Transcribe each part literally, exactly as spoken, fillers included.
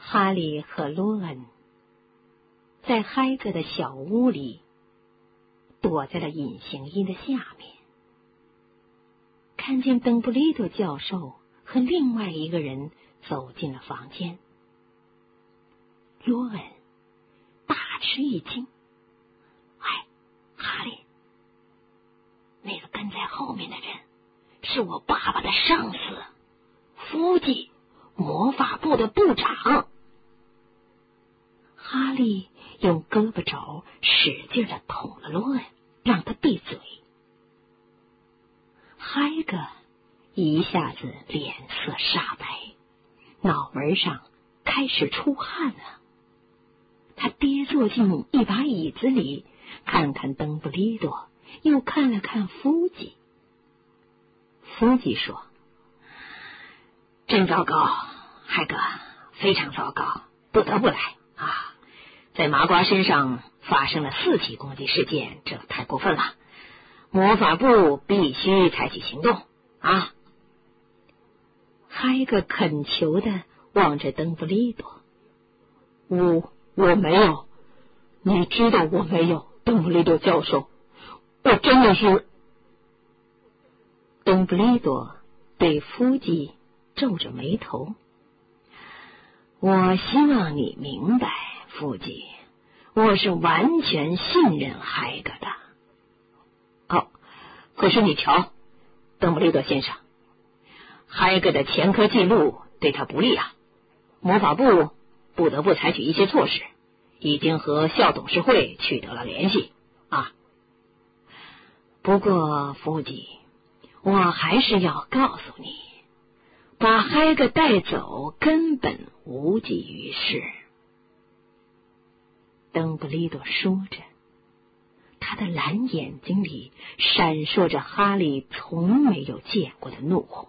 哈利和罗恩在海格的小屋里躲在了隐形衣的下面，看见邓布利多教授和另外一个人走进了房间。罗恩大吃一惊：“哎，哈利，那个跟在后面的人是我爸爸的上司，福记魔法部的部长。”哈利用胳膊肘使劲地捅了罗恩，让他闭嘴。海格一下子脸色煞白，脑门上开始出汗了。他跌坐进一把椅子里，看看邓布利多，又看了看福记。福记说：“真糟糕，海格，非常糟糕，不得不来啊！在麻瓜身上发生了四起攻击事件，这太过分了，魔法部必须采取行动啊！”海格恳求的望着邓布利多：“我我没有，你知道我没有，邓布利多教授，我真的是。”邓布利多对福记皱着眉头：“我希望你明白，福记，我是完全信任海格的。哦，可是你瞧，邓布利多先生，海格的前科记录对他不利啊，魔法部不得不采取一些措施，已经和校董事会取得了联系啊。不过福记，我还是要告诉你，把海格带走根本无济于事。”邓布利多说着，他的蓝眼睛里闪烁着哈利从没有见过的怒火。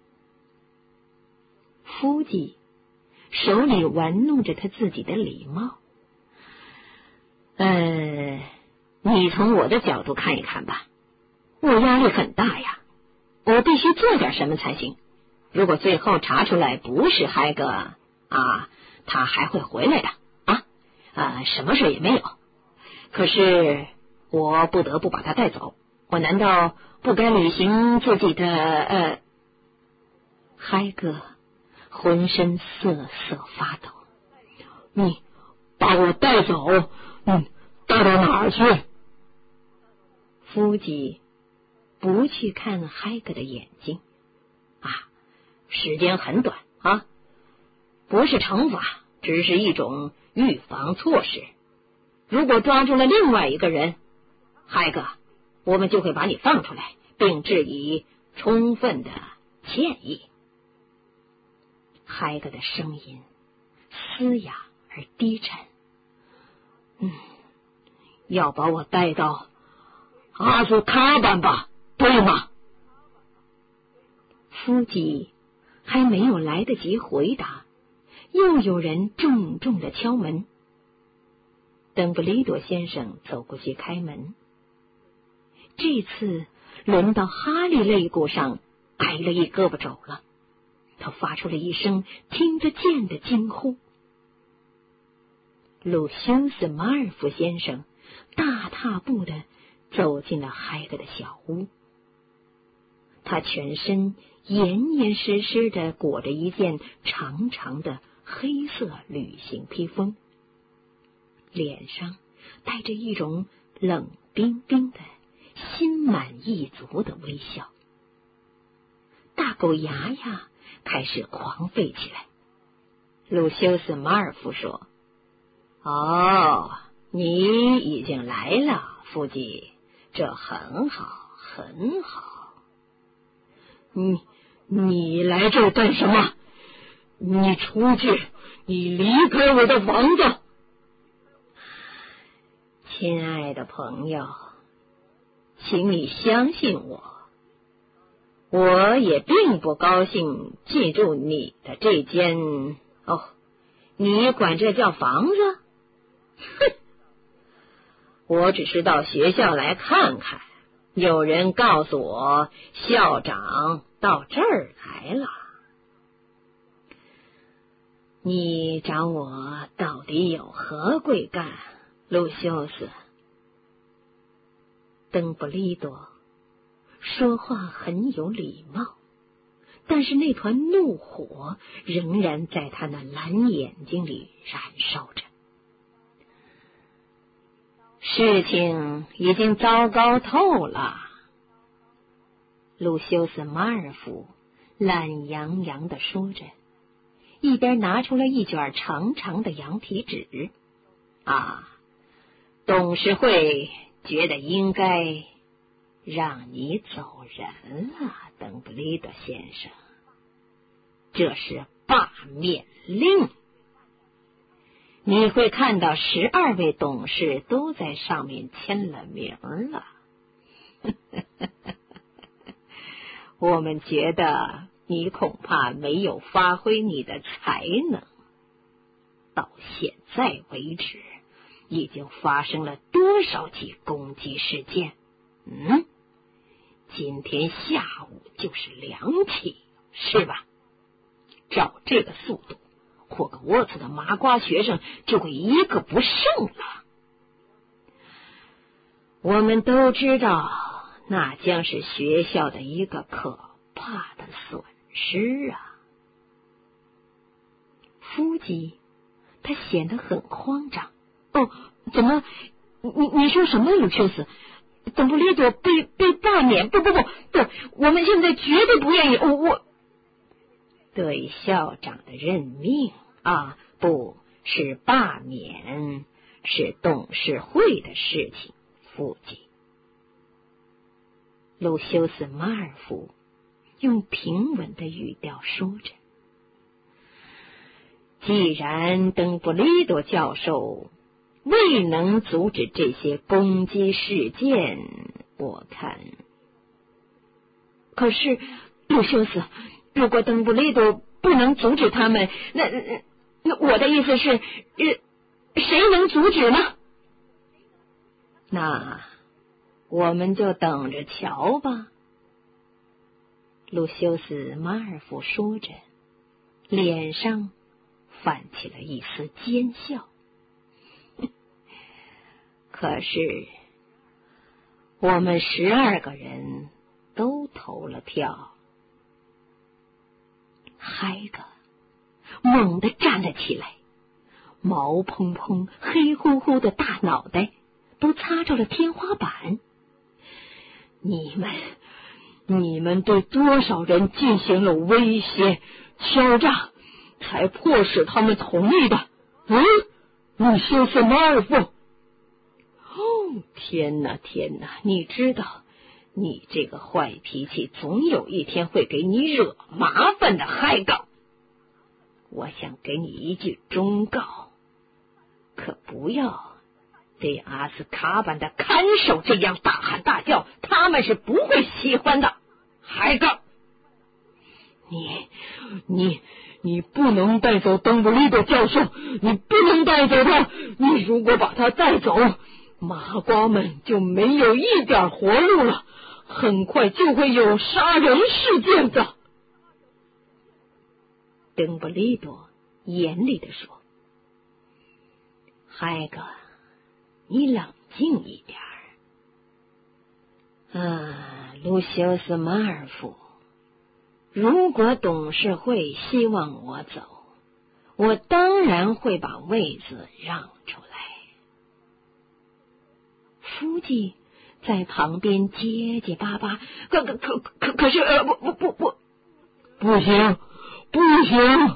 福记手里玩弄着他自己的礼帽：“呃，你从我的角度看一看吧，我压力很大呀，我必须做点什么才行。如果最后查出来不是海格啊，他还会回来的啊，啊，什么事也没有。可是我不得不把他带走，我难道不该履行自己的呃？”海格浑身瑟瑟发抖：“你把我带走，嗯，带到哪儿去？”福记不去看海格的眼睛：“啊，时间很短啊，不是惩罚，只是一种预防措施。如果抓住了另外一个人，海格，我们就会把你放出来，并致以充分的歉意。”海格的声音嘶哑而低沉：“嗯，要把我带到阿兹卡班吧，对吗？”福记还没有来得及回答，又有人重重的敲门。邓布利多先生走过去开门，这次轮到哈利肋骨上挨了一胳膊肘了。他发出了一声听得见的惊呼。鲁修斯·马尔福先生大踏步的走进了海格的小屋，他全身严严实实的裹着一件长长的黑色旅行披风，脸上带着一种冷冰冰的心满意足的微笑。大狗牙牙开始狂吠起来。鲁修斯·马尔福说：“哦，你已经来了，福记，这很好，很好。你你来这儿干什么？你出去，你离开我的房子。”亲爱的朋友，请你相信我，我也并不高兴进入你的这间，哦，你管这叫房子？哼！我只是到学校来看看，有人告诉我校长到这儿来了。 你找我到底有何贵干，路修斯？邓布利多说话很有礼貌，但是那团怒火仍然在他那蓝眼睛里燃烧着。事情已经糟糕透了，路修斯·马尔福懒洋洋地说着，一边拿出了一卷长长的羊皮纸。啊，董事会觉得应该让你走人了，邓布利多先生，这是罢免令。你会看到十二位董事都在上面签了名了。我们觉得你恐怕没有发挥你的才能。到现在为止，已经发生了多少起攻击事件？嗯，今天下午就是两起，是吧？照这个速度，霍格沃茨的麻瓜学生就会一个不剩了。我们都知道，那将是学校的一个可怕的损失啊！夫基，他显得很慌张。哦，怎么？你你说什么，鲁修斯？邓布利多被被罢免？不不不，对，我们现在绝对不愿意。我我对校长的任命啊，不是罢免，是董事会的事情。夫基，鲁修斯·马尔福用平稳的语调说着：“既然邓布利多教授未能阻止这些攻击事件，我看……可是，鲁修斯，如果邓布利多不能阻止他们，那那我的意思是，呃，谁能阻止呢？那我们就等着瞧吧。”鲁修斯·马尔福说着，脸上泛起了一丝奸笑。可是，我们十二个人都投了票。海格猛地站了起来，毛蓬蓬、黑乎乎的大脑袋都擦着了天花板。你们，你们对多少人进行了威胁、敲诈，才迫使他们同意的？嗯，鲁修斯·马尔福。哦，天哪，天哪！你知道，你这个坏脾气总有一天会给你惹麻烦的，海格。我想给你一句忠告，可不要对阿斯卡班的看守这样大喊大叫，他们是不会喜欢的。海格，你你你不能带走邓布利多教授，你不能带走他。你如果把他带走，麻瓜们就没有一点活路了，很快就会有杀人事件的。邓布利多严厉地说：“海格，你冷静一点儿。啊，鲁修斯·马尔福，如果董事会希望我走，我当然会把位子让出来。”书记在旁边结结巴巴，可可可可可是呃不不不不不行不行！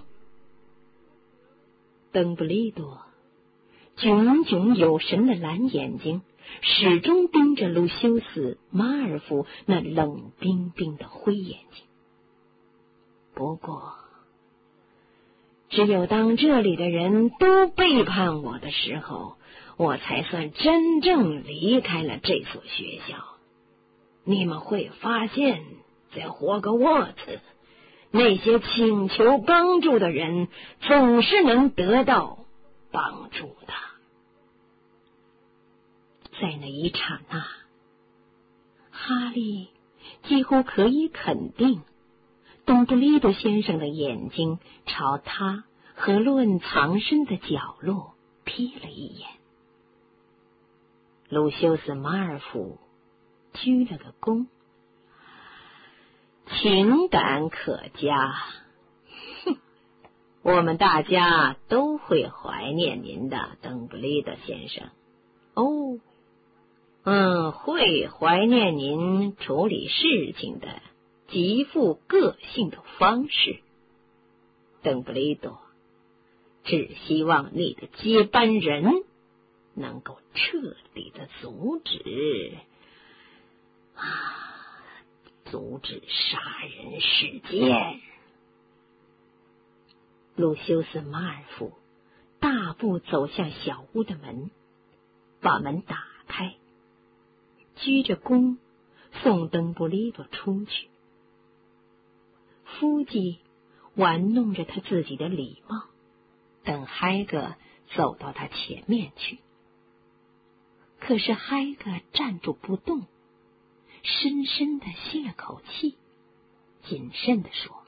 邓布利多炯炯有神的蓝眼睛始终盯着鲁修斯·马尔福那冷冰冰的灰眼睛。不过，只有当这里的人都背叛我的时候，我才算真正离开了这所学校。你们会发现，在霍格沃茨，那些请求帮助的人总是能得到帮助的。在那一刹那，哈利几乎可以肯定，邓布利多先生的眼睛朝他和论藏身的角落瞥了一眼。鲁修斯马尔福鞠了个躬，情感可嘉，哼，我们大家都会怀念您的，邓布利多先生。哦，嗯，会怀念您处理事情的极富个性的方式，邓布利多。只希望你的接班人能够彻底的阻止啊，阻止杀人事件。鲁修斯马尔福大步走向小屋的门，把门打开，鞠着躬送邓布利多出去。夫妻玩弄着他自己的礼貌，等海格走到他前面去。可是海格站住不动，深深地吸了口气，谨慎地说：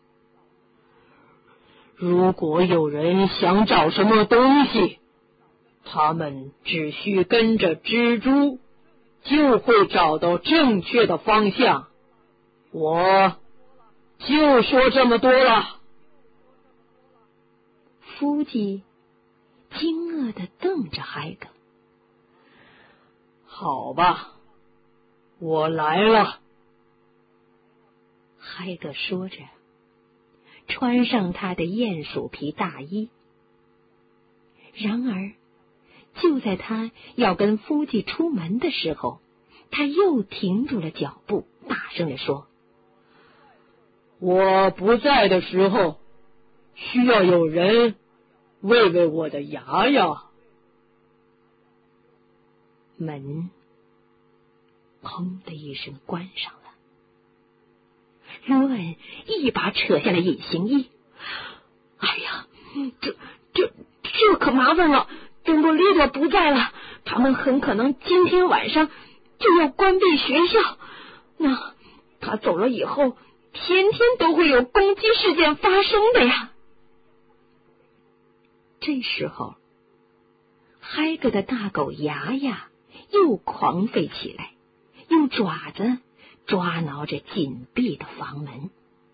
如果有人想找什么东西，他们只需跟着蜘蛛，就会找到正确的方向。我就说这么多了。 夫妻惊愕地瞪着海格。 好吧，我来了。 海格说着，穿上他的鼹鼠皮大衣。然而，就在他要跟夫妻出门的时候，他又停住了脚步，大声地说： 我不在的时候，需要有人喂喂我的牙呀。 门砰的一声关上了。罗恩一把扯下了隐形衣。哎呀，这这这可麻烦了，邓布利多不在了，他们很可能今天晚上就要关闭学校。那他走了以后，天天都会有攻击事件发生的呀。这时候，海格的大狗牙牙又狂吠起来，用爪子抓挠着紧闭的房门。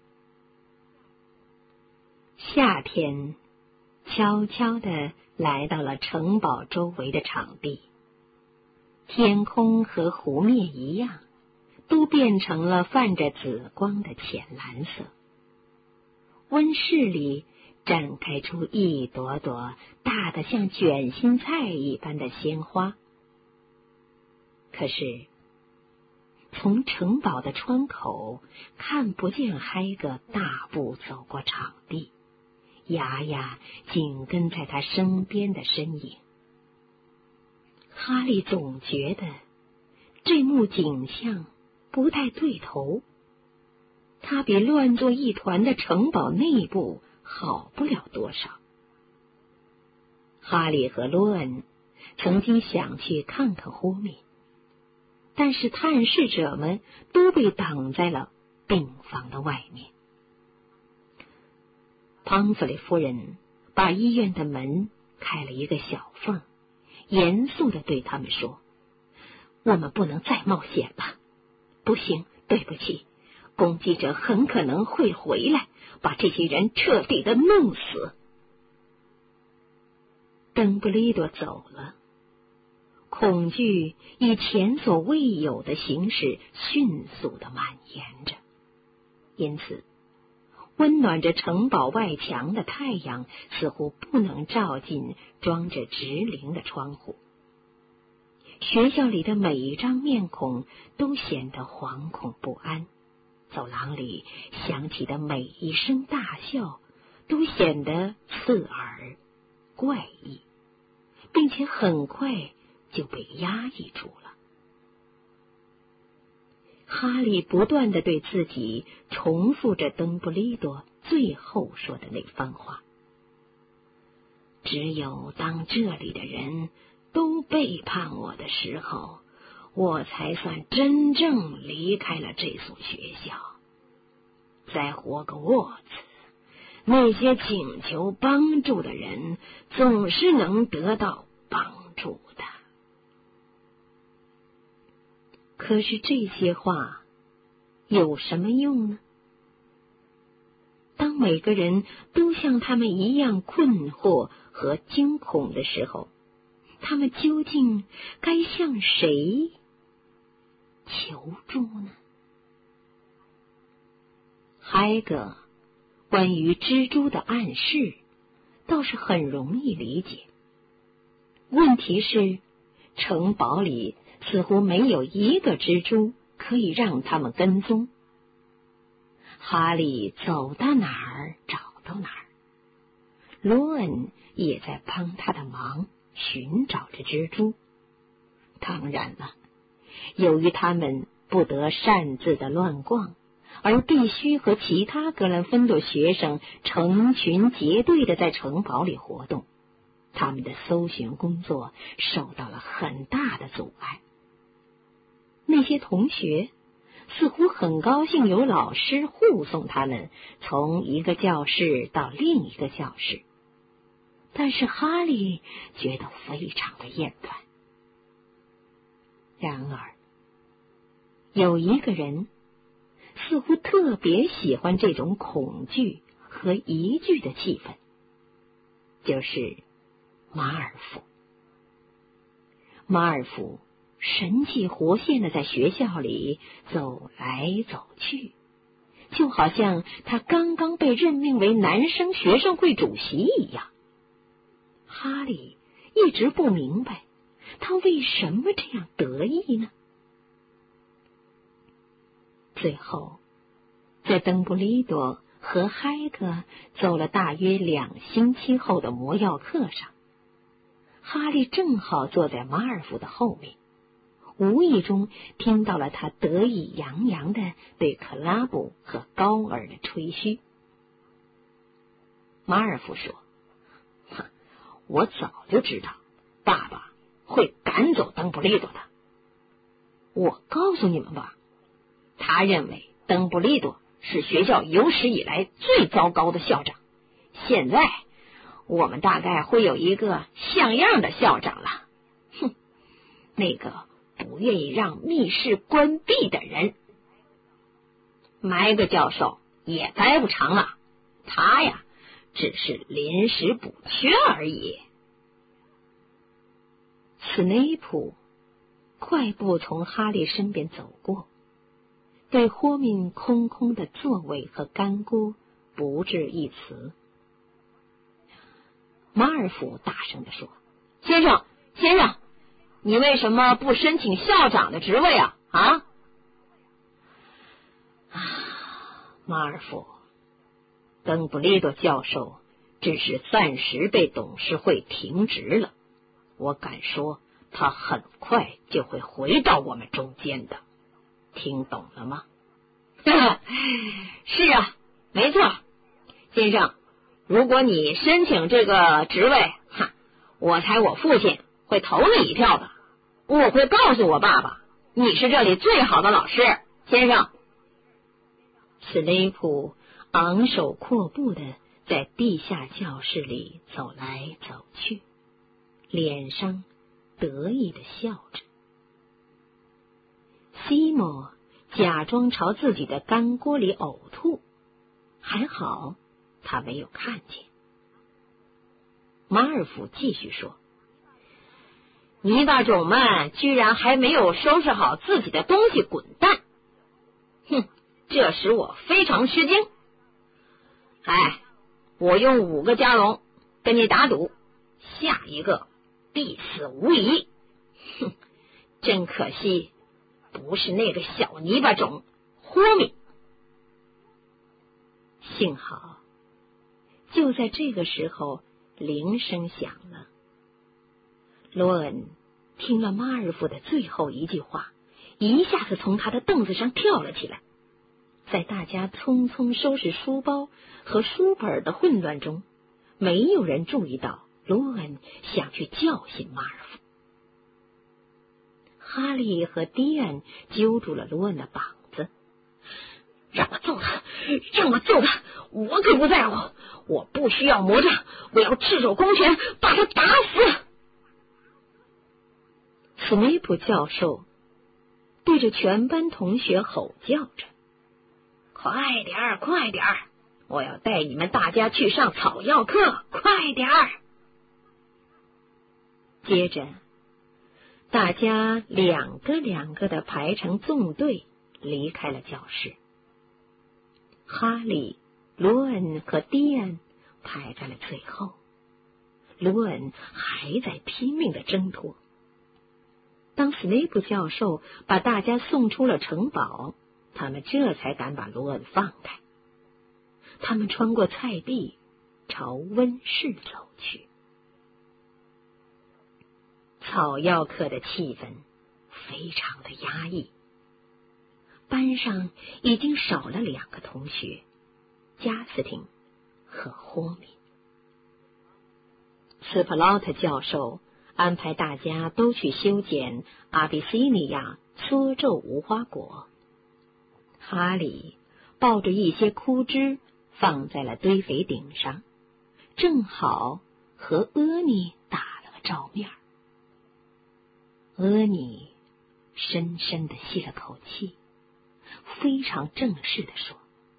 夏天悄悄地来到了城堡周围的场地，天空和湖面一样，都变成了泛着紫光的浅蓝色。温室里展开出一朵朵大得像卷心菜一般的鲜花。可是从城堡的窗口看不见海格大步走过场地，牙牙紧跟在他身边的身影。哈利总觉得这幕景象不太对头，他比乱作一团的城堡内部好不了多少。哈利和罗恩曾经想去看看湖面，但是探视者们都被挡在了病房的外面。庞弗雷夫人把医院的门开了一个小缝，严肃地对他们说：我们不能再冒险了。不行，对不起，攻击者很可能会回来，把这些人彻底的弄死。邓布利多走了，恐惧以前所未有的形式迅速的蔓延着，因此温暖着城堡外墙的太阳似乎不能照进装着直铃的窗户。学校里的每一张面孔都显得惶恐不安，走廊里响起的每一声大笑都显得刺耳怪异，并且很快就被压抑住了。哈利不断地对自己重复着邓布利多最后说的那番话：只有当这里的人都背叛我的时候，我才算真正离开了这所学校。在霍格沃茨， 那些请求帮助的人总是能得到帮助的。可是这些话有什么用呢？当每个人都像他们一样困惑和惊恐的时候，他们究竟该向谁求助呢？海格关于蜘蛛的暗示倒是很容易理解，问题是城堡里似乎没有一个蜘蛛可以让他们跟踪。哈利走到哪儿找到哪儿，罗恩也在帮他的忙，寻找着蜘蛛。当然了，由于他们不得擅自的乱逛，而必须和其他格兰芬多学生成群结队的在城堡里活动，他们的搜寻工作受到了很大的阻碍。那些同学似乎很高兴有老师护送他们从一个教室到另一个教室，但是哈利觉得非常的厌烦。然而，有一个人似乎特别喜欢这种恐惧和疑惧的气氛，就是马尔福。马尔福神气活现的在学校里走来走去，就好像他刚刚被任命为男生学生会主席一样。哈利一直不明白他为什么这样得意呢？最后，在邓布利多和海格走了大约两星期后的魔药课上，哈利正好坐在马尔福的后面，无意中听到了他得意洋洋的对克拉布和高尔的吹嘘。马尔福说：“哼，我早就知道爸爸会赶走邓布利多的。我告诉你们吧，他认为邓布利多是学校有史以来最糟糕的校长。现在我们大概会有一个像样的校长了。哼，那个不愿意让密室关闭的人。麦格教授也待不长了，他呀只是临时补缺而已。”斯内普快步从哈利身边走过，对豁命空空的座位和干锅不置一词。马尔福大声地说：“先生，先生，你为什么不申请校长的职位啊？啊？”啊，马尔福，邓布利多教授只是暂时被董事会停职了，我敢说他很快就会回到我们中间的，听懂了吗？是啊，没错，先生，如果你申请这个职位，哈，我猜我父亲会投你一票的。我会告诉我爸爸，你是这里最好的老师，先生。斯雷普昂首阔步的在地下教室里走来走去，脸上得意的笑着。西莫假装朝自己的干锅里呕吐，还好他没有看见。马尔福继续说：“泥巴种们居然还没有收拾好自己的东西滚蛋！哼，这使我非常吃惊。哎，我用五个加龙跟你打赌，下一个必死无疑。哼，真可惜，不是那个小泥巴种豁命。”幸好，就在这个时候，铃声响了。罗恩听了马尔福的最后一句话，一下子从他的凳子上跳了起来。在大家匆匆收拾书包和书本的混乱中，没有人注意到罗恩想去叫醒马尔福。哈利和迪恩揪住了罗恩的膀子：“ 让我揍他，让我揍他，我可不在乎，我不需要魔杖，我要赤手空拳把他打死。斯内普教授对着全班同学吼叫着：快点儿，快点儿，我要带你们大家去上草药课，快点儿！接着大家两个两个的排成纵队离开了教室。哈利、罗恩和蒂恩排在了最后，罗恩还在拼命的挣脱。当斯内普教授把大家送出了城堡，他们这才敢把罗恩放开。他们穿过菜地，朝温室走去。草药课的气氛非常的压抑，班上已经少了两个同学，加斯汀和霍米。斯普劳特教授安排大家都去修剪阿比西尼亚搓皱无花果。哈利抱着一些枯枝放在了堆肥顶上，正好和阿妮打了个照面。阿妮深深地吸了口气，非常正式地说：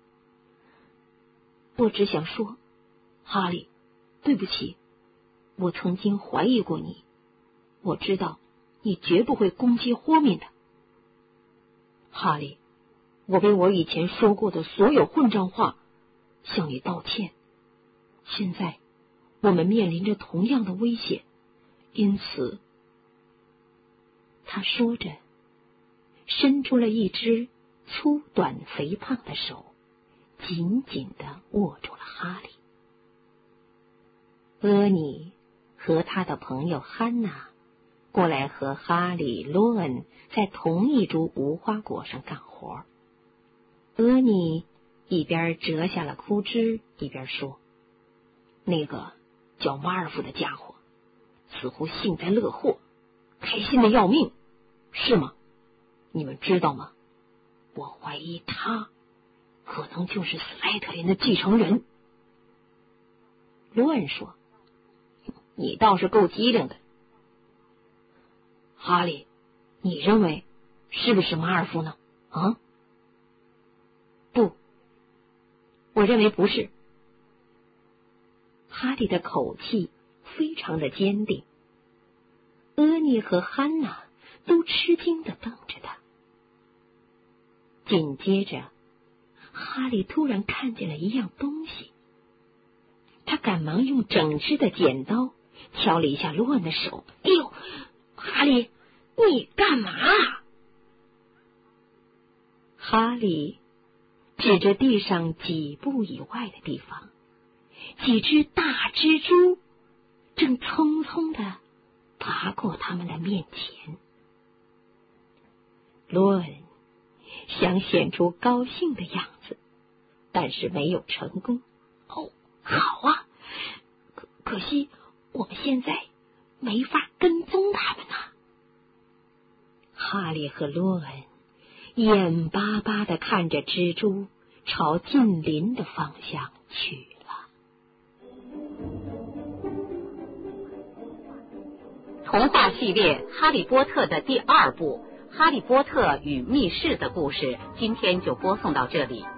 我只想说，哈利，对不起，我曾经怀疑过你，我知道你绝不会攻击霍敏的。哈利，我为我以前说过的所有混账话向你道歉。现在我们面临着同样的危险，因此，他说着，伸出了一只粗短肥胖的手，紧紧地握住了哈利。阿妮和他的朋友汉娜过来和哈利、罗恩在同一株无花果上干活。阿妮一边折下了枯枝，一边说：那个叫马尔夫的家伙似乎幸灾乐祸，开心的要命，是吗？你们知道吗？我怀疑他可能就是斯莱特林的继承人。罗恩说：你倒是够机灵的。哈利，你认为是不是马尔夫呢？啊？不，我认为不是。哈利的口气非常的坚定。阿妮和汉娜都吃惊地瞪着他。紧接着，哈利突然看见了一样东西，他赶忙用整只的剪刀敲了一下罗恩的手。哎呦，哈利，你干嘛？哈利指着地上几步以外的地方，几只大蜘蛛正匆匆地爬过他们的面前。罗恩想显出高兴的样子，但是没有成功。哦，好啊，可可惜我们现在没法跟踪他们啊。哈利和罗恩眼巴巴地看着蜘蛛朝近邻的方向去了。 童话系列《哈利波特》的第二部《哈利波特与密室》的故事，今天就播送到这里。